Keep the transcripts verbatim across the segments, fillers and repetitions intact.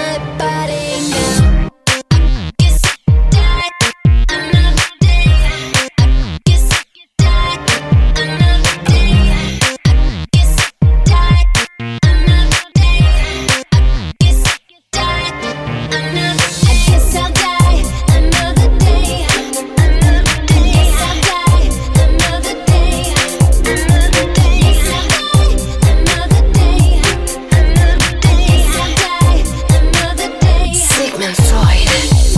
my body now. I guess I die another day. I guess I die another day. I guess I die another day. I guess I die another. I guess I'll die another day. Another day. Guess I'll die another day. Another day. Guess I'll die another day. Another day. Guess I'll die another day. Sigmund Freud.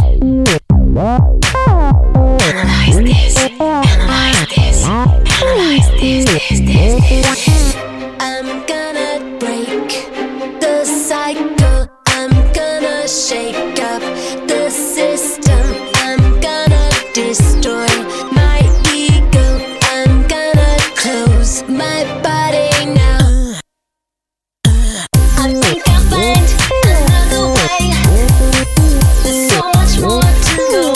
Analyze this. Analyze this. Analyze this. This. This. This. I'm gonna break the cycle. I'm gonna shake up the system. I'm gonna destroy my ego. I'm gonna close my body now. I think I'll find another way. There's so much more to know.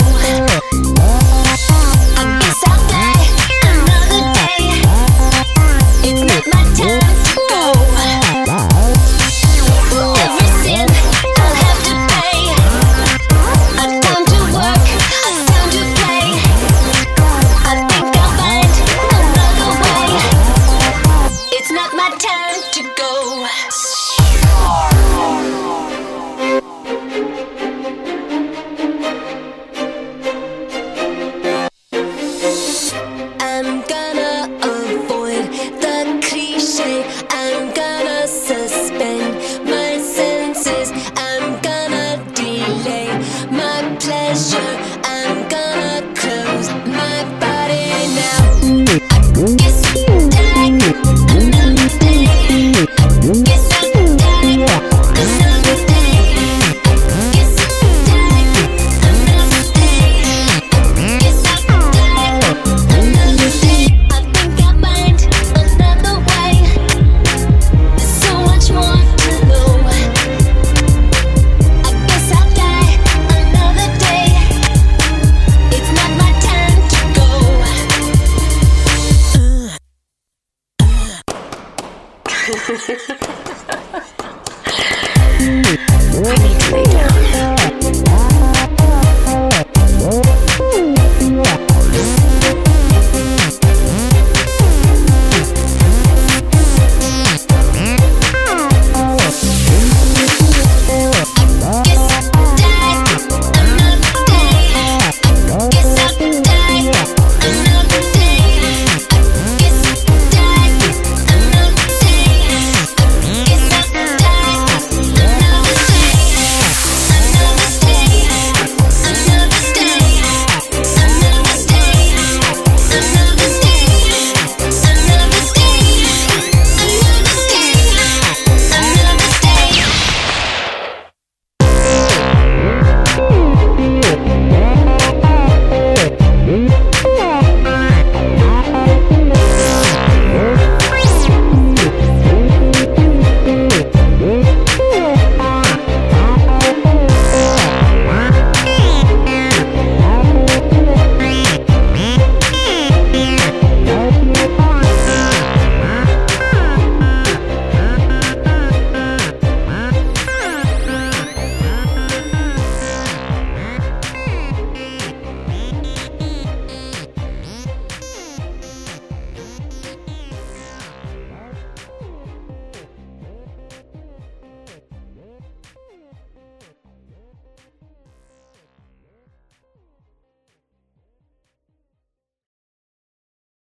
I guess I'll die another day. It's not my time to go. For every sin I'll have to pay. A time to work, a time to play. I think I'll find another way. It's not my time to go. I'm gonna avoid the cliche. I'm gonna suspend my senses. I'm gonna delay my pleasure. I'm gonna close my body now. I guess I'll die another day. I guess I'll die another day. I guess I'll die another day. I guess I'll die another day. I think I'll find another way. There's so much more to know. I guess I'll die another day. It's not my time to go. I need to lay down.